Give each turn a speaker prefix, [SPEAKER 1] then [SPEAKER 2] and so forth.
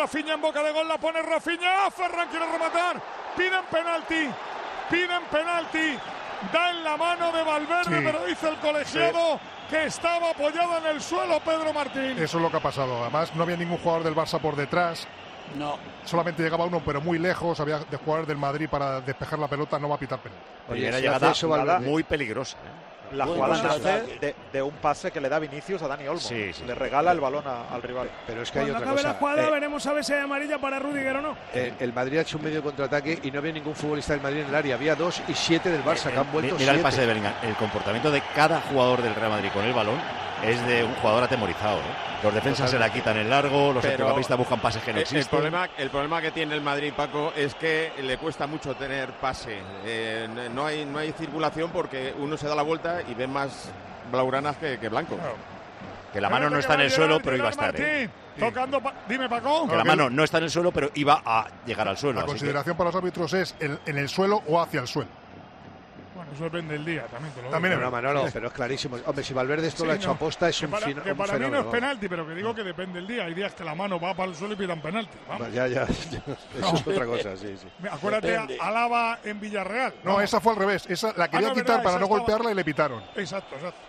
[SPEAKER 1] Rafinha en boca de gol, la pone Rafinha. Ferran quiere rematar. Piden penalti. Da en la mano de Valverde, sí, pero dice el colegiado que estaba apoyado en el suelo Pedro Martín.
[SPEAKER 2] Eso es lo que ha pasado. Además, no había ningún jugador del Barça por detrás.
[SPEAKER 3] No.
[SPEAKER 2] Solamente llegaba uno, pero muy lejos. Había de jugadores del Madrid para despejar la pelota. No va a pitar penalti.
[SPEAKER 4] Oye, era llegada muy peligrosa.
[SPEAKER 5] La jugada nace de un pase que le da Vinicius a Dani Olmo.
[SPEAKER 4] Sí.
[SPEAKER 5] Le regala el balón al rival.
[SPEAKER 6] Pero es que hay otra
[SPEAKER 1] cosa. Cuando acabe la jugada veremos a ver si hay amarilla para Rüdiger o no.
[SPEAKER 6] El Madrid ha hecho un medio contraataque y no había ningún futbolista del Madrid en el área. Había 2 y 7 del Barça que han vuelto.
[SPEAKER 4] Mira 7. El pase de Bellingham. El comportamiento de cada jugador del Real Madrid con el balón es de un jugador atemorizado. Los defensas se la quitan en largo, los centrocampistas buscan pases que no existen.
[SPEAKER 7] El problema que tiene el Madrid, Paco, es que le cuesta mucho tener pase. No hay circulación porque uno se da la vuelta y ve más blaugranas que blanco.
[SPEAKER 1] Claro.
[SPEAKER 4] Que la mano no está en el suelo, pero iba a estar.
[SPEAKER 1] Tocando, dime, Paco.
[SPEAKER 4] Que la mano no está en el suelo, pero iba a llegar al suelo.
[SPEAKER 2] La consideración para los árbitros es en el suelo o hacia el suelo.
[SPEAKER 1] Bueno, eso depende del día, también te lo digo.
[SPEAKER 6] También es Manolo, pero es clarísimo. Hombre, si Valverde esto lo ha hecho aposta, es un fenómeno.
[SPEAKER 1] Que para mí no es penalti, pero que digo que depende del día. Hay días que la mano va para el suelo y pidan penalti.
[SPEAKER 6] Ya. Eso es otra cosa, sí.
[SPEAKER 1] Acuérdate, Alaba en Villarreal.
[SPEAKER 2] No, esa fue al revés. Esa la quería quitar para no golpearla y le pitaron.
[SPEAKER 1] Exacto.